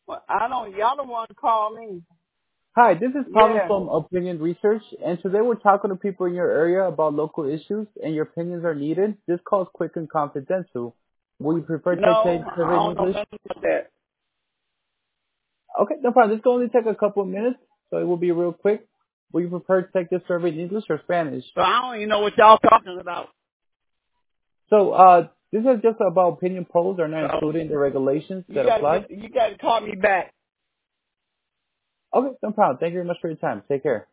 Well, I don't. Y'all the one call me. Hi, this is Pablo Yeah. from Opinion Research, and today we're talking to people in your area about local issues, and your opinions are needed. This call is quick and confidential. Will you prefer to take No, survey I in don't know English? nothing about that. Okay, no problem. This will only take a couple of minutes, so it will be real quick. Will you prefer to take this survey in English or Spanish? So I don't even know what y'all talking about. So, this is just about opinion polls are not So included in the regulations you that gotta apply. get. You gotta call me back. Okay, no problem. Thank you very much for your time. Take care.